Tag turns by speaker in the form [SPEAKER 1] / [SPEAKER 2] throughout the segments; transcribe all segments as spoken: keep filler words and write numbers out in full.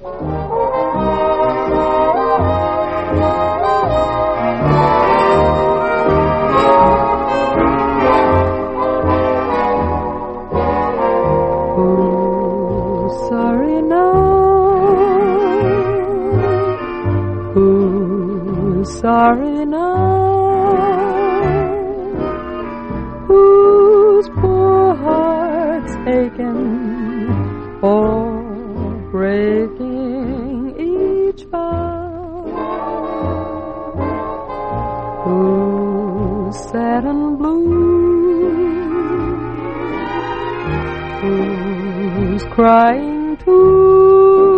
[SPEAKER 1] Sorry now, whose poor heart's aching for breaking each vow, who's sad and blue, who's crying too,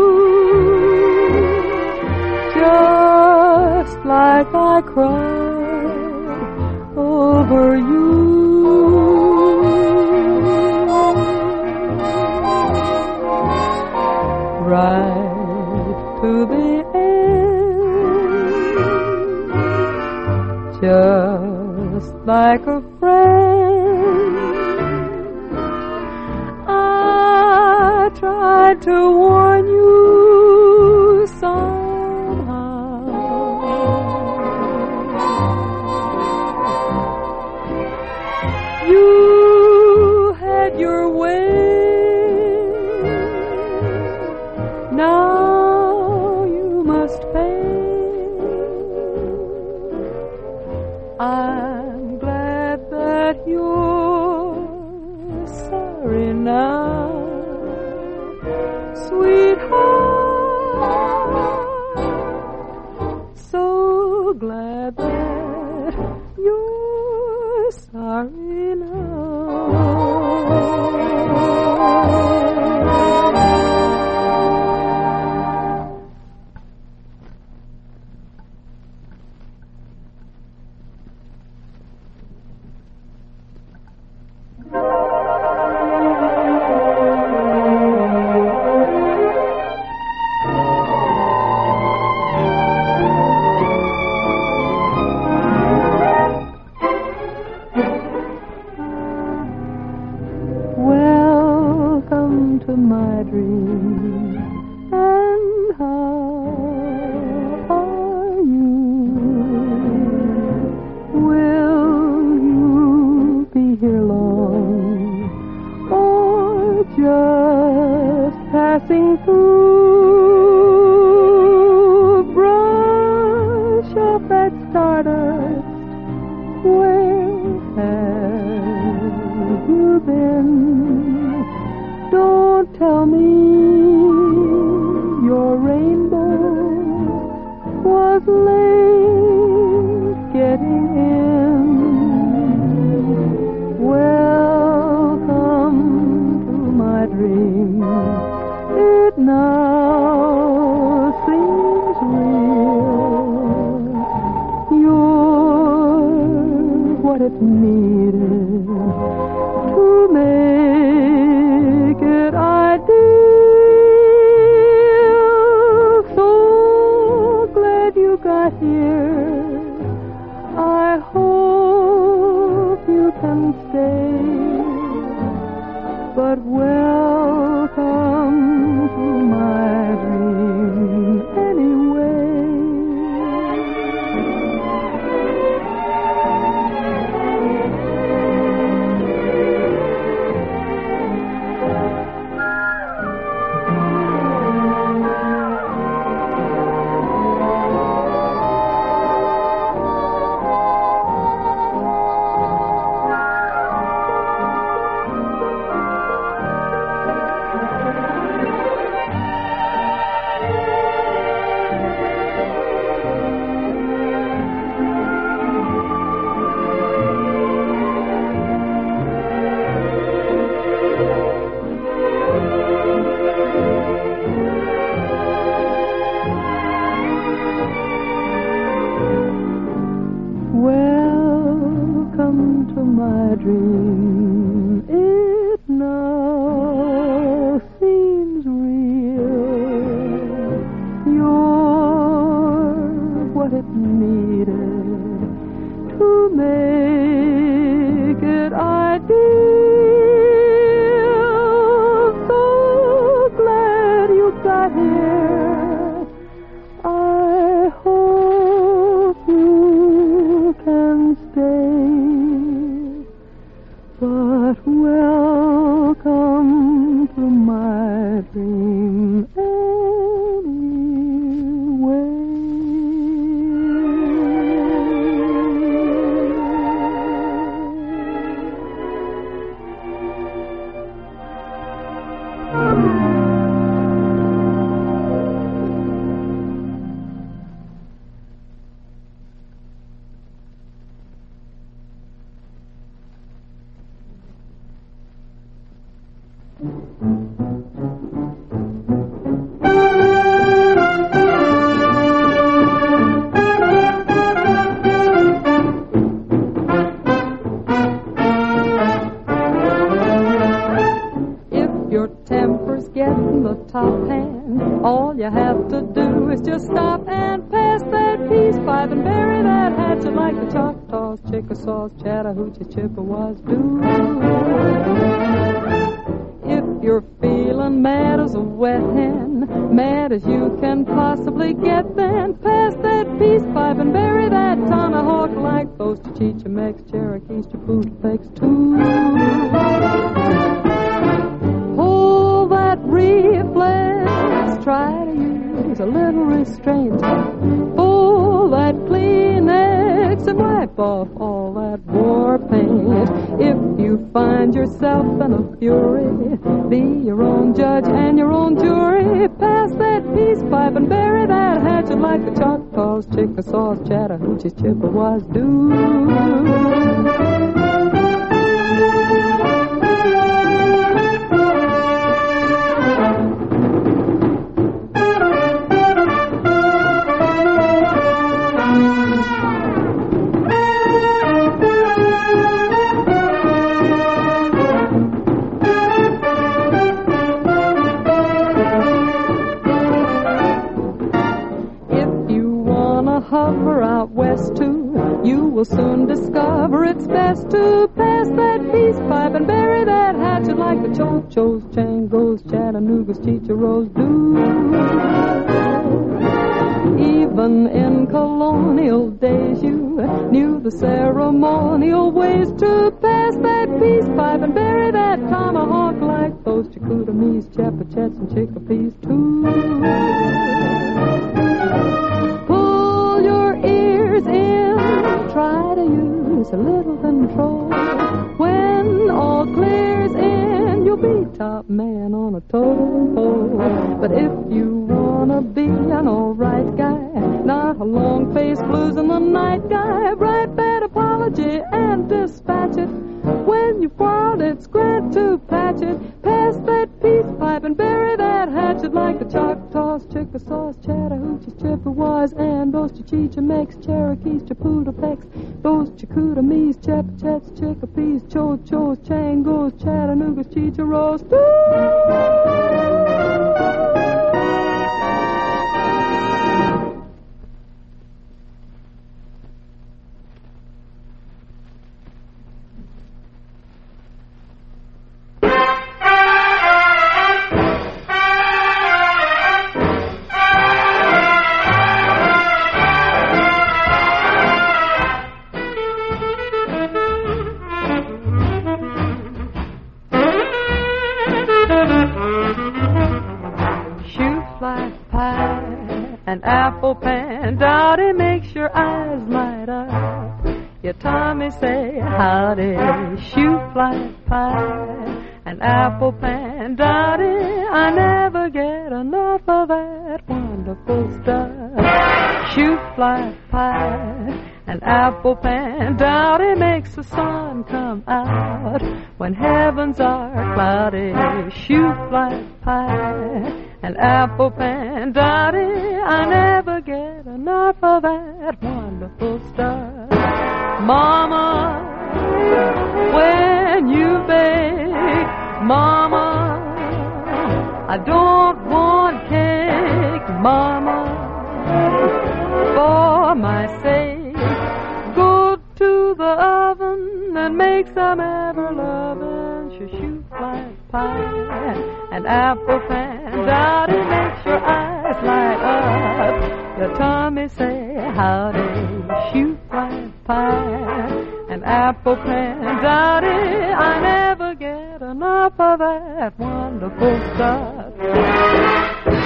[SPEAKER 1] just like I cried over you. Right to the end, just like a friend, I tried to warn you somehow. You had your way, now you must pay. I'm glad that you're sorry now, sweetheart. So glad that you're sorry now. Welcome to my dream, and how are you? Will you be here long, or just passing through? Brush off that stardust, where have you been? Don't tell me your rainbow was late getting in. Welcome to my dream. It now seems real. You're what it needed to make it ideal. So glad you got here. I hope you can stay, but welcome to my dream anyway. Getting the top hand. All you have to do is just stop and pass that peace pipe and bury that hatchet like the Choctaws, Chickasaws, Chattahoochee, Chippewas do. If you're feeling mad as a wet hen, mad as you can possibly get, then pass that peace pipe and bury that tomahawk like those Chechemex, Cherokees, Chapultepec too. Reflex, try to use a little restraint. Pull that Kleenex and wipe off all that war paint. If you find yourself in a fury, be your own judge and your own jury. Pass that peace pipe and bury that hatchet like the Choctaws, Chickasaws, Chattahoochees, Chippewas do. Hover out west too, you will soon discover it's best to pass that peace pipe and bury that hatchet like the Cho-Chos, Changos, Chattanoogas, Chicharos do. Even in colonial days you knew the ceremonial ways to pass that peace pipe and bury that tomahawk like those Chicoutamis, Chepachets, and Chickapees too. Try to use a little control. When all clears in, you'll be top man on a totem pole. But if you wanna be an alright guy, not a long-faced blues in the night guy, write that apology and dispatch it. When you've quarreled, it's grand to patch it. Pass that peace pipe and bury that hatchet like the Choctaws, Chickasaws, Chattahoochees, Chippewas, and those Chechemex, Cherokees, Chapultepecs, those Chicoutamis, Chepachets, Chickapees, Cho-Chos, Changos, Chattanoogas, Chicharos. An apple pan, Dottie makes your eyes light up. Your Tommy say howdy, shoe fly pie. An apple pan, Dottie, I never get enough of that wonderful stuff. Shoe fly pie. An apple pan, Dottie, makes the sun come out when heavens are cloudy. Shoe fly pie. An apple pan, Dottie, I never get enough of that wonderful stuff. Mama, when you bake, Mama, I don't want cake, Mama, for my sake. Go to the oven and make some ever-loving shoo-shoo fly pie. An apple pan, Dottie, makes your eyes light up. Your Tommy say howdy, shoe fly pie. An apple pan, Dottie, I never get enough of that wonderful stuff.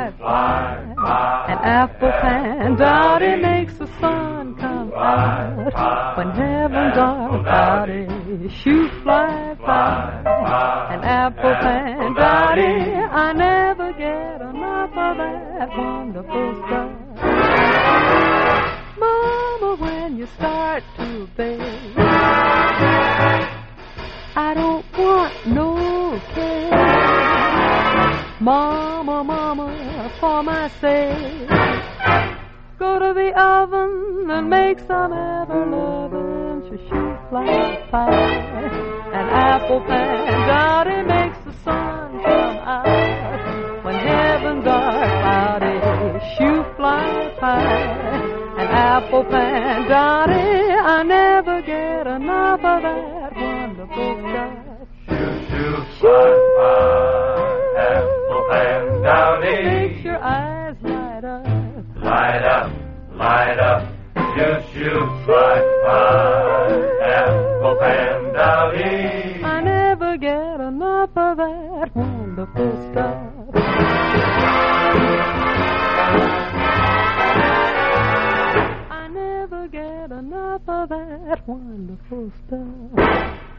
[SPEAKER 1] fly, fly. An apple pandowdy makes the sun come out. When heaven's dark cloudy, shoot, fly, fly. An apple pandowdy, I never get enough of that wonderful stuff. Mama, when you start to bake, I don't want no cake. Mama, mama, for my sake, go to the oven and make some ever-loving shoot, fly, fly. An apple pandowdy makes the sun come out. When heaven's dark cloudy, shoot, fly, fly. An apple pandowdy, I never get enough of that wonderful stuff.
[SPEAKER 2] Shoot, shoot, fly, fly. Apple pandowdy,
[SPEAKER 1] makes your eyes light up.
[SPEAKER 2] Light up, light up. Shoot, shoot, fly, fly. Apple pandowdy,
[SPEAKER 1] I never get enough of that wonderful stuff. I never get enough of that wonderful stuff.